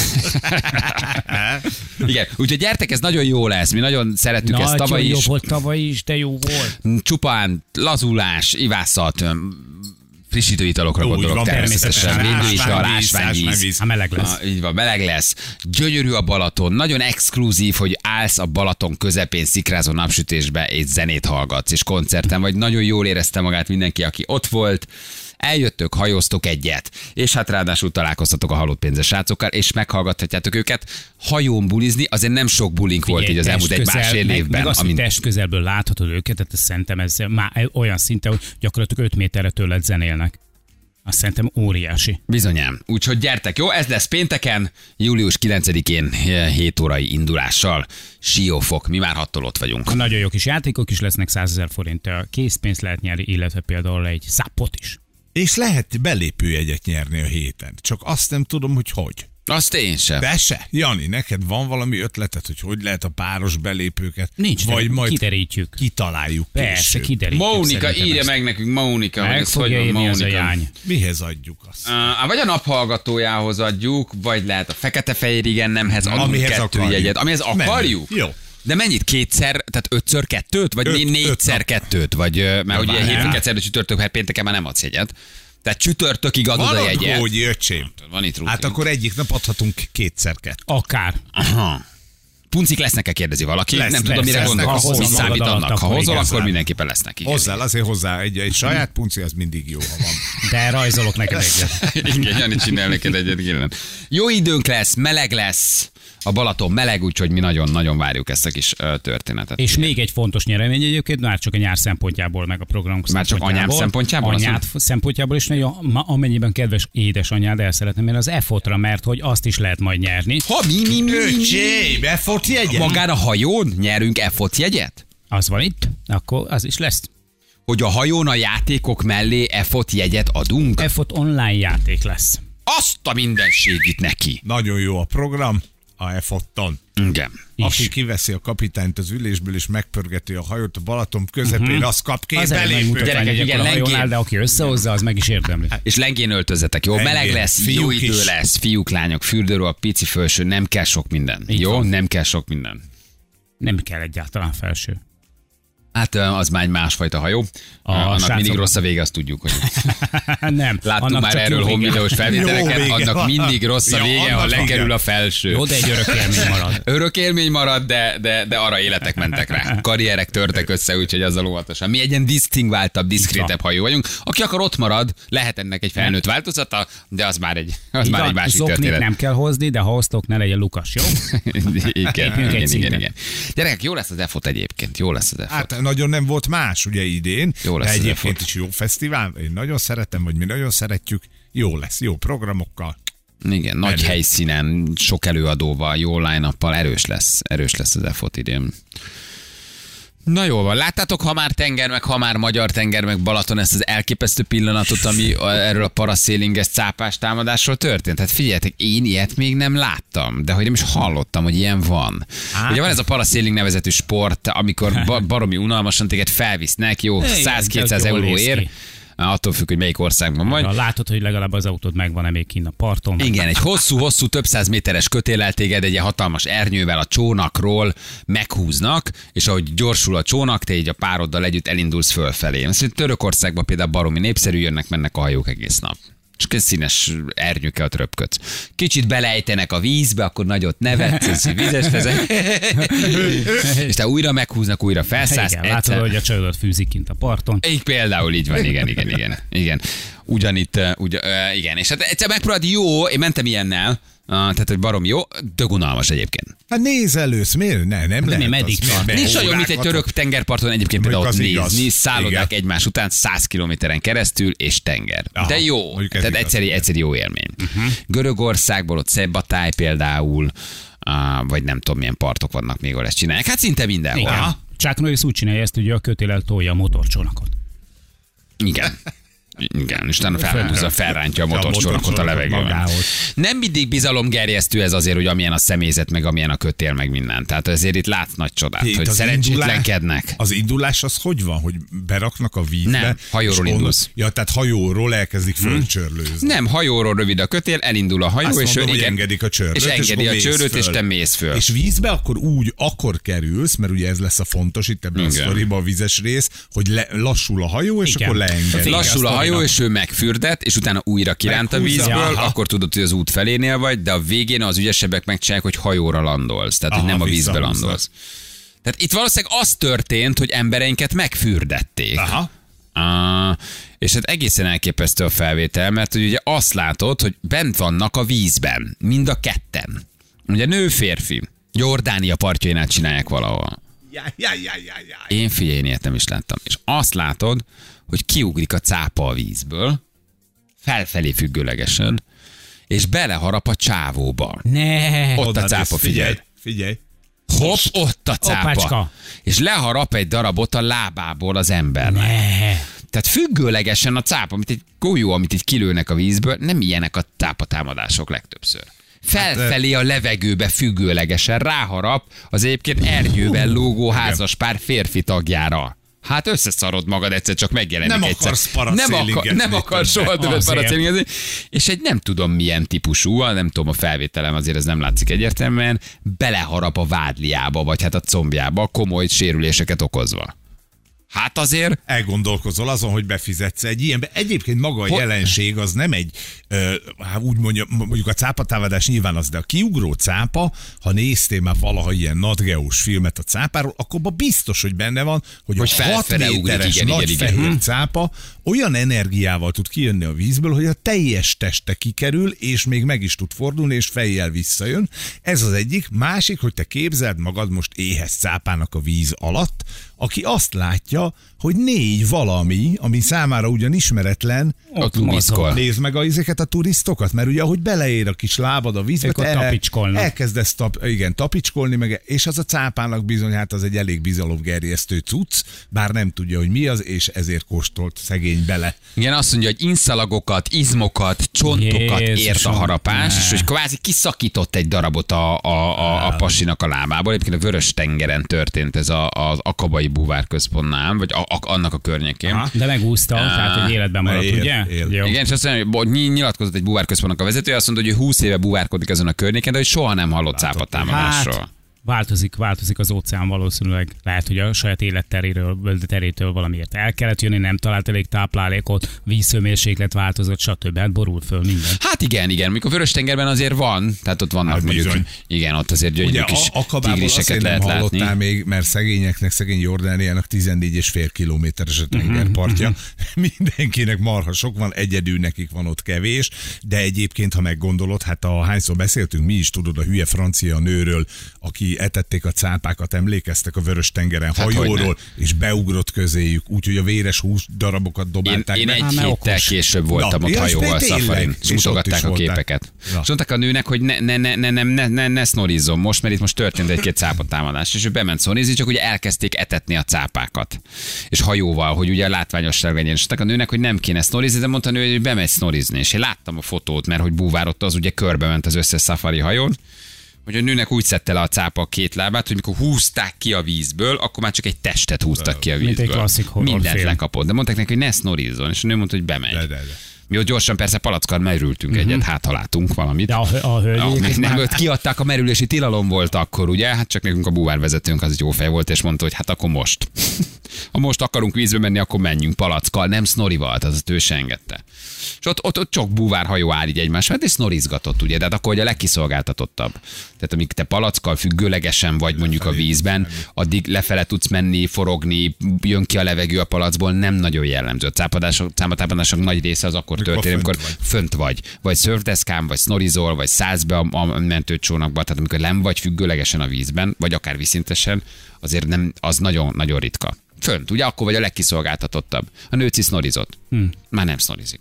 Igen, úgyhogy gyertek, ez nagyon jó lesz. Mi nagyon szerettük ezt tavaly is.
Nagyon jó volt tavaly is, de jó volt.
Csupán lazulás, ivászat, frissítő italokra gondolok természetesen. Védőital, ásványvíz.
Meleg lesz.
Így van, meleg lesz. Gyönyörű a Balaton, nagyon exkluzív, hogy állsz a Balaton közepén szikrázó napsütésbe, és zenét hallgatsz, és koncerten vagy. Nagyon jól érezte magát mindenki, aki ott volt. Eljöttök, hajóztok egyet, és hát ráadásul találkoztatok a halott pénzes srácokkal, és meghallgathatjátok őket. Hajón bulizni, azért nem sok bulink volt így az elmúlt egy-másfél évben.
Meg azt, hogy test közelből láthatod őket, tehát szerintem ez már olyan szinten, hogy gyakorlatilag 5 méterre tőled zenélnek. Azt szerintem óriási.
Bizonyám. Úgyhogy gyertek, jó? Ez lesz pénteken, július 9-én 7 órai indulással. Siófok, mi már 6-tól ott vagyunk.
Nagyon jó kis játékok is lesznek, 100 000 forint készpénzt lehet nyerni, illetve például egy szápot is.
És lehet belépőjegyet nyerni a héten. Csak azt nem tudom, hogy.
Azt én sem.
De se. Jani, neked van valami ötleted, hogy lehet a páros belépőket?
Nincs,
vagy majd
kiderítjük.
Kitaláljuk.
Persze, kiderítjük.
Mónika, írja meg nekünk, Mónika.
Meg fogja írni az a jány.
Mihez adjuk azt?
Vagy a naphallgatójához adjuk, vagy lehet a fekete-fehér igen nemhez adunk
amihez
2 jegyet. Amihez akarjuk?
Jó.
De mennyit? 2-szer, tehát 5x2-t? Vagy 4x2-t? Vagy, mert ugye hétfőn egyszerre csütörtök, pénteken már nem adsz jegyet. Tehát csütörtökig adod a jegyet.
Van hogy öcsém.
Van itt rutin.
Hát akkor egyik nap adhatunk 2x2.
Akár.
Aha. Puncik lesznek-e, kérdezi valaki? Nem tudom, mire gondolok. Mi számít annak? Ha hozol, akkor mindenképpen lesznek.
Hozzál, azért hozzá egy saját punci, az mindig jó, ha van.
De rajzolok neked egyet.
Igen, Jani csinál neked egyet. Jó időnk lesz, meleg lesz. A Balaton meleg, úgyhogy mi nagyon-nagyon várjuk ezt a kis történetet.
És még egy fontos nyeremény egyébként, már csak a nyár szempontjából, meg a program
már csak anyám szempontjából?
Anyád szempontjából is nagyon, amennyiben kedves édesanyád el szeretném én az EFOT-ra, mert hogy azt is lehet majd nyerni.
Ha mi?
Öcsém, EFOT jegyet?
Magán a hajón nyerünk EFOT jegyet?
Az van itt, akkor az is lesz.
Hogy a hajón a játékok mellé EFOT jegyet adunk?
EFOT online játék lesz.
Azt a mindenségit neki.
Nagyon jó a program a EFOT-ton.
Igen.
Aki kiveszi a kapitányt az ülésből és megpörgeti a hajót a Balaton közepén, az kap két belépőt.
Igen,
a hajónál, de aki összehozza, az meg is érdemli.
És lengén öltözzetek, jó? Meleg lesz, jó idő lesz, fiúk, lányok, fürdőről, a pici felső, nem kell sok minden. Jó? Nem kell sok minden.
Nem kell egyáltalán felső.
Hát az már egy másfajta hajó. Annak mindig rossz a vége, azt tudjuk, hogy...
Nem.
Láttuk már erről home videós felvételeket, annak mindig rossz a vége, ha lekerül a felső.
Jó, de egy örök élmény marad.
Örök élmény marad, de arra életek mentek rá. Karrierek törtek össze, úgyhogy azzal óvatosan. Mi egy ilyen disztingváltabb, diszkrétebb hajó vagyunk. Aki akar ott marad, lehet ennek egy felnőtt változata, de az már egy másik történet.
Nem kell hozni, de ha hoztok, ne legyen lukas, jó?
Igen. Gyerekek, jó lesz az EFOT egyébként, jó lesz az EFOT.
Hát nagyon nem volt más ugye idén,
jó lesz
de egyébként is jó fesztivál, én nagyon szeretem, vagy mi nagyon szeretjük, jó lesz, jó programokkal.
Igen, nagy helyszínen, sok előadóval, jó line-uppal, erős lesz az EFOT idén. Na jól van, láttátok, ha már tenger, meg ha már magyar tenger, meg Balaton, ezt az elképesztő pillanatot, ami erről a paraszélinges cápás támadásról történt? Hát figyeljetek, én ilyet még nem láttam, de hogy nem is hallottam, hogy ilyen van. Ugye van ez a paraszéling nevezetű sport, amikor baromi unalmasan téged felvisznek, jó, 100-200 euróért. Attól függ, hogy melyik országban vagy.
Látod, hogy legalább az autód megvan-e még kint a parton.
Igen, egy hosszú, több száz méteres kötéllel téged egy hatalmas ernyővel a csónakról meghúznak, és ahogy gyorsul a csónak, te így a pároddal együtt elindulsz fölfelé. Azt Törökországban például baromi népszerű, jönnek-mennek a hajók egész nap. Csak egy színes ernyőkkel ott röpködsz. Kicsit belejtenek a vízbe, akkor nagyot nevetsz, vízes leszek. És te újra meghúznak, újra felszállsz.
Igen, látod, hogy a csajodat fűzik kint a parton.
Így például így van, igen. Ugyanitt, igen. És hát egyszer megpróbáld, jó, én mentem ilyennel, tehát, hogy barom jó, tök unalmas egyébként.
Hát nézelősz, miért? Nem lehet.
Meddig tart?
Nincs olyan, mint egy török tengerparton egyébként például ott nézni, szállodák egymás után 100 kilométeren keresztül, és tenger.
Aha,
de jó, tehát egyszerű jó élmény. Görögországból ott Szebbatály például, vagy nem tudom milyen partok vannak még, ahol ezt csinálják. Hát szinte mindenhol.
Chuck Norris úgy csinálja ezt, hogy a kötélel tolja a motorcsónakot.
Igen, és utána felrántja a motorcsónakot a levegőben. Nem mindig bizalomgerjesztő ez azért, hogy amilyen a személyzet, meg amilyen a kötél, meg minden. Tehát azért itt látsz nagy csodát, hogy szerencsétlenkednek.
Az indulás az hogy van, hogy beraknak a vízbe?
Nem, hajóról indulsz.
Ja, tehát hajóról elkezdik fölcsörlőzni.
Nem, hajóról rövid a kötél, elindul a hajó, és
mondom, engedik a csörlőt,
és engedi a csörlőt, és te mész föl.
És vízbe akkor kerülsz, mert ugye ez lesz a fontos itt ebben a sztoriban a vizes rész, hogy lassul a hajó, és akkor leengedi.
Lassul a hajó, és ő megfürdet, és utána újra kiránt a vízből, akkor tudod, hogy az út felénél vagy, de a végén az ügyesebbek megcsinálják, hogy hajóra landolsz, tehát hogy nem a vízbe landolsz. Tehát itt valószínűleg az történt, hogy embereinket megfürdették. És hát egészen elképesztő a felvétel, mert hogy ugye azt látod, hogy bent vannak a vízben, mind a ketten. Ugye nő-férfi, Jordánia partjainál csinálják valahol. Én figyelj, én ilyet nem is láttam. És azt látod, hogy kiugrik a cápa a vízből, felfelé függőlegesen, és beleharap a csávóba. Ott a cápa,
figyelj.
Hopp, ott a cápa.
Opácska.
És leharap egy darabot a lábából az embernek. Tehát függőlegesen a cápa, mint egy golyó, amit így kilőnek a vízből, nem ilyenek a cápatámadások legtöbbször. Felfelé a levegőbe függőlegesen ráharap az egyébként ernyővel lógó házaspár férfi tagjára. Hát összeszarod magad, egyszer csak megjelenik egyszer. Nem akarsz soha többet paraszélingezni. És egy nem tudom milyen típusú, nem tudom a felvételem, azért ez nem látszik egyértelműen, beleharap a vádliába, vagy hát a combjába, komoly sérüléseket okozva. Hát azért...
Elgondolkozol azon, hogy befizetsz egy ilyenbe. Egyébként maga a jelenség az nem egy, úgy mondjuk a cápatámadás nyilván az, de a kiugró cápa, ha néztél már valaha ilyen Nat Geo-s filmet a cápáról, akkor biztos, hogy benne van, hogy a 6 méteres nagy fehér cápa olyan energiával tud kijönni a vízből, hogy a teljes teste kikerül, és még meg is tud fordulni, és fejjel visszajön. Ez az egyik. Másik, hogy te képzeld magad most éhes cápának a víz alatt, aki azt látja, hogy 4 valami, ami számára ugyan ismeretlen,
ott lumiszkol.
Nézd meg ezeket a turisztokat, mert ugye ahogy beleér a kis lábad a vízbe, elkezdesz tapicskolni, meg, és az a cápának bizony, hát az egy elég bizalomgerjesztő cucc, bár nem tudja, hogy mi az, és ezért kóstolt szegény bele.
Igen, azt mondja, hogy inszalagokat, izmokat, csontokat ért a harapás, és hogy kvázi kiszakított egy darabot a pasinak a lábából. Egyébként a Vörös-tengeren történt ez az Akabai búvárközpontnál, vagy annak a környékén.
Aha, de megúszta, tehát hogy életben maradt, ugye?
Igen, és azt mondja, hogy nyilatkozott egy búvárközpontnak a vezetője, azt mondta, hogy ő 20 éve búvárkodik ezen a környéken, de hogy soha nem hallott cápatámadásról.
Hát, változik az óceán valószínűleg. Lehet, hogy a saját életterétől valamiért el kellett jönni, nem talált elég táplálékot, vízhőmérséklet változott, stb. Hát borul föl minden.
Hát igen, mikor Vörös-tengerben azért van, tehát ott vannak mondjuk, igen, ott azért gyönyörű kis tigriseket lehet
nem
látni.
hallottál még, mert szegény Jordániának 14,5 kilométeres a tengerpartja. Mindenkinek marha sok van, egyedül nekik van ott kevés, de egyébként, ha meggondolod, hát hányszor beszéltünk mi is, tudod, a hülye francia nőről, aki etették a cápákat, emlékeztek a Vörös-tengeren hajóról, és beugrott közéjük, úgyhogy a véres hús darabokat dobálták.
Én egy héttel később voltam ott hajóval szafarin, és mutogatták a képeket. És mondták a nőnek, hogy ne sznorizom most, mert itt most történt egy-két cápatámadás, és ő bement szorizni, csak ugye elkezdték etetni a cápákat. És hajóval, hogy ugye a látványosság legyen. És mondták a nőnek, hogy nem kéne sznorizni, de mondta a nő, hogy bemegy sznorizni. És én láttam a fotót, mert hogy búvárott az ugye körbe ment az összes szafari hajón, hogy a nőnek úgy szedte le a cápa a két lábát, hogy mikor húzták ki a vízből, akkor már csak egy testet húztak ki a vízből.
Mint egy klasszik horrorfilm.
Mindent lekapott. De mondták neki, hogy ne sznorizzon, és a nő mondta, hogy bemegy. De. Mi ott gyorsan persze palackal merültünk egyet, hát ha látunk valamit.
De a hölgyék
nem, kiadták a merülési tilalom volt akkor, ugye? Hát csak nekünk a búvárvezetőnk az egy jó fej volt, és mondta, hogy hát akkor most. Ha most akarunk vízbe menni, akkor menjünk palackkal, nem sznorival, az ő se engedte. És ott csak búvárhajó áll így egymás mellett, és sznorizgatott, ugye? Tehát akkor, hogy a legkiszolgáltatottabb. Tehát amíg te palackkal függőlegesen vagy mondjuk a vízben, addig lefele tudsz menni, forogni, jön ki a levegő a palacból, nem nagyon jellemző. A cápatámadások nagy része az akkor történik, amikor fönt vagy szörfdeszkán, vagy sznorizol, vagy szállsz be a mentőcsónakba, tehát amikor nem vagy függőlegesen a vízben, vagy akár viszintesen, azért nem, az nagyon, nagyon ritka. Fönt, ugye akkor vagy a legkiszolgáltatottabb. A nőci sznorizott. Már nem sznorizik.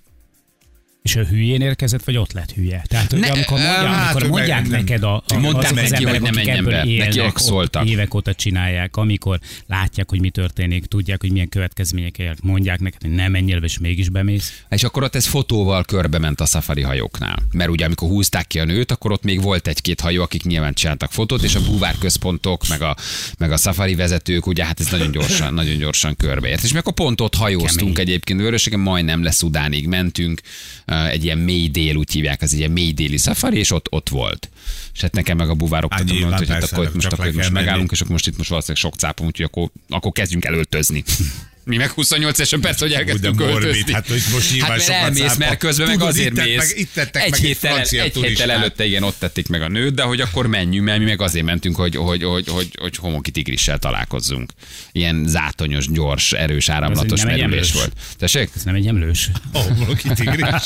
És ő hülyén érkezett, vagy ott lett hülye? Tehát, hogy amikor mondják neked
mondták neki, hogy nem menjen be. Nekiek szóltak.
Évek óta csinálják, amikor látják, hogy mi történik, tudják, hogy milyen következmények ér, mondják neked, hogy nem menjél be, és mégis bemész.
És akkor ott ez fotóval körbe ment a szafari hajóknál. Mert ugye amikor húzták ki a nőt, akkor ott még volt egy-két hajó, akik nyilván csináltak fotót, és a búvárközpontok, meg a szafari vezetők, ugye hát ez nagyon gyorsan körbeért. És mi akkor pont ott hajóztunk egyébként Vörösegen, majdnem le Szudánig mentünk. Egy ilyen mély dél, úgy hívják, az egy ilyen mély déli szafari, és ott volt. És hát nekem meg a búvárok mondta, hogy hát akkor most megállunk, és akkor most valószínűleg sok cápom, úgyhogy akkor kezdjünk elöltözni. Mi meg 28 esen persze, hogy elkezdtünk öltözni.
Hát
mert elmész, mert közben meg azért mész. Egy héttel előtte igen, ott tették meg a nőt, de hogy akkor menjünk, mert mi meg azért mentünk, hogy homoki tigrissel találkozzunk. Ilyen zátonyos, gyors, erős, áramlatos merülés volt. Tessék?
Ez nem egy emlős.
Homoki tigris.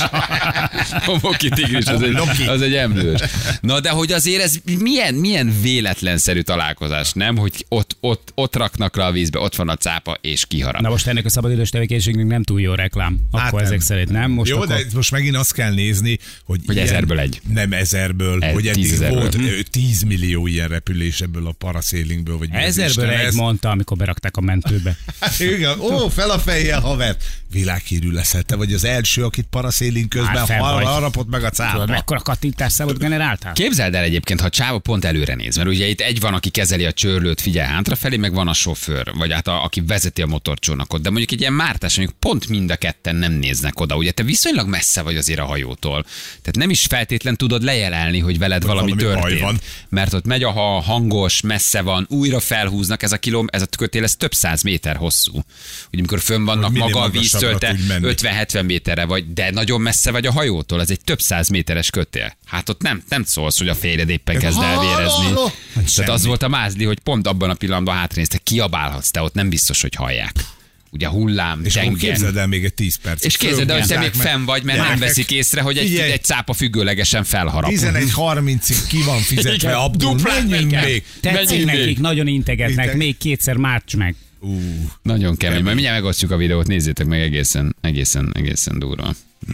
Homoki tigris, az egy emlős. Na de hogy azért ez milyen véletlenszerű találkozás, nem? Hogy ott raknak le a vízbe, ott van a cápa, és kiharap.
Na most ennek a szabadidős tevékenységnek nem túl jó reklám. Akkor ezek szerint nem. Most
jó,
akkor...
de most megint azt kell nézni, hogy
1000-ből egy.
Nem 1000-ből, hogy eddig volt 10 millió ilyen repülés ebből a parasailingból.
1000-ből egy mondta, amikor berakták a mentőbe.
Igen, fel a fejjel, haver. Világhírű leszel, te vagy az első, akit parasailing közben harapott meg a cápa.
Tudod, mekkora kattintás számot generáltál?
Képzeld el egyébként, ha a csáva pont előre néz, mert ugye itt egy van, aki kezeli a csörlőt, figyel hátrafelé, meg van a sofőr, vagy hát aki vezeti a motorcsónakot. hajónak ott, de mondjuk egy ilyen mártás, mondjuk pont mind a ketten nem néznek oda, ugye te viszonylag messze vagy azért a hajótól. Tehát nem is feltétlen tudod lejelelni, hogy veled valami történt. Mert ott megy a hangos, messze van, újra felhúznak, ez a kötél, ez több 100 méter hosszú. Ugye amikor fönn vannak maga a víztölte 50-70 méterre vagy, de nagyon messze vagy a hajótól, ez egy több 100 méteres kötél. Hát ott nem szólsz, hogy a férjed éppen kezd elvérezni. Tehát az volt a mázli, hogy pont abban a pillanatban hátranéztek, kiabálhatsz, te ott nem biztos, hogy hallják. Ugye hullám,
és tenger. És képzeld el még egy 10 perc.
És képzeld el, hogy te még fenn vagy, mert nem veszik észre, hogy egy cápa függőlegesen felharap.
11:30-ig ki van fizetve, Abdul, menjünk még.
Tetszik nekik, nagyon integetnek, még kétszer márts meg.
Nagyon kemény, majd mindjárt megosztjuk a videót, nézzétek meg, egészen durva.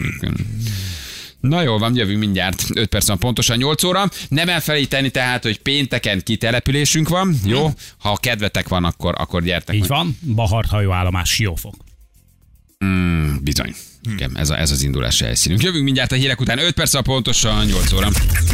Na jól van, jövünk mindjárt, 5 perc van pontosan 8 óra. Nem elfelejteni tehát, hogy pénteken kitelepülésünk van, jó? Ha kedvetek van, akkor gyertek.
Így van, Bahart hajóállomás, Siófok.
Bizony. Ez az indulási helyszínünk. Jövünk mindjárt a hírek után, 5 perc van pontosan 8 óra.